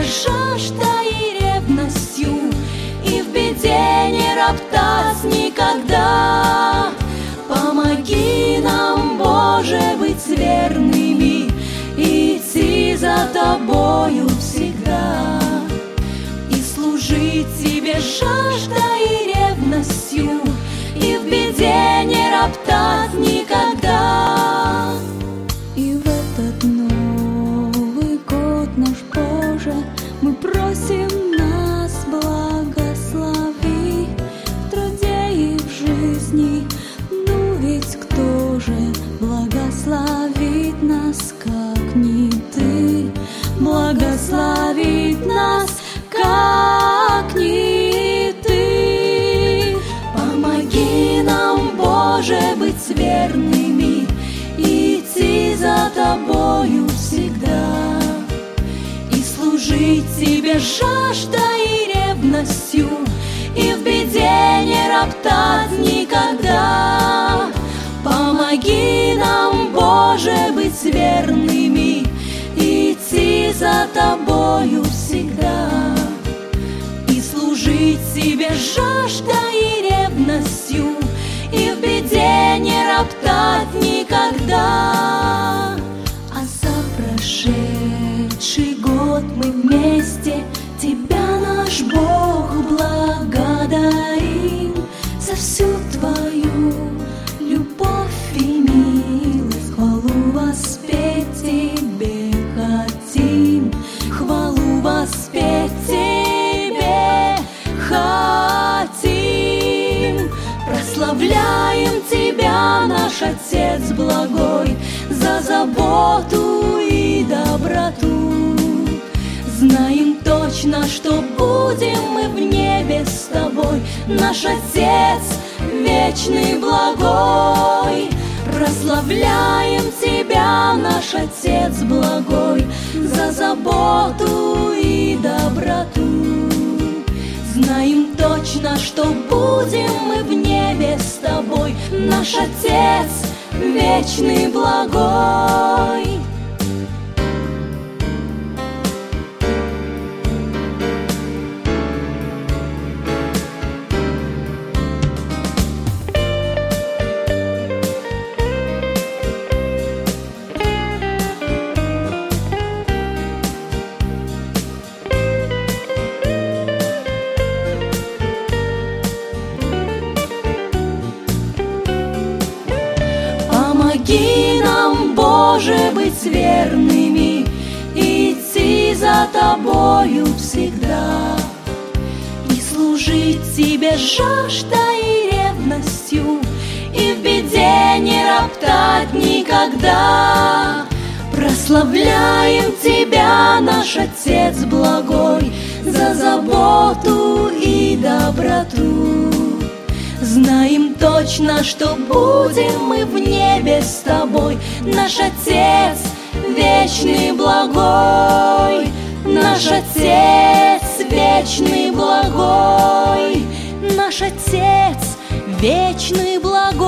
жаждой и ревностью, и в беде не роптать никогда. Помоги нам, Боже, быть верными, идти за Тобою всегда, и служить Тебе жаждой и ревностью, и в беде не роптать никогда. И в этот Новый год наш, Боже, мы просим нас благослови в труде и в жизни. Ну ведь кто же благословит нас, как не Ты? Благословит нас, как не Ты. Помоги нам, Боже, быть верными, идти за Тобою всегда, и служить Тебе жаждой и ревностью, и в беде не роптать никогда. Помоги нам, Боже, быть верными, идти за Тобою всегда, и служить Тебе жаждой и ревностью, и в беде не роптать никогда. А за прошедший год мы вместе Тебя, наш Бог, благодарим за всю Твою любовь и милость. Хвалу воспеть Тебе хотим, хвалу воспеть Тебе хотим. Прославляем Тебя, наш Отец благой, за заботу и доброту. Знаем точно, что будем мы в небе с Тобой, наш Отец вечный благой. Прославляем Тебя, наш Отец благой, за заботу и доброту. Знаем точно, что будем мы в небе с Тобой, наш Отец вечный благой. Помоги нам, Боже, быть верными, идти за Тобою всегда, и служить Тебе жаждой и ревностью, и в беде не роптать никогда. Прославляем Тебя, наш Отец благой, за заботу и доброту. Знаем точно, что будем мы в небе с Тобой, наш Отец вечный благой, наш Отец вечный благой, наш Отец вечный благой.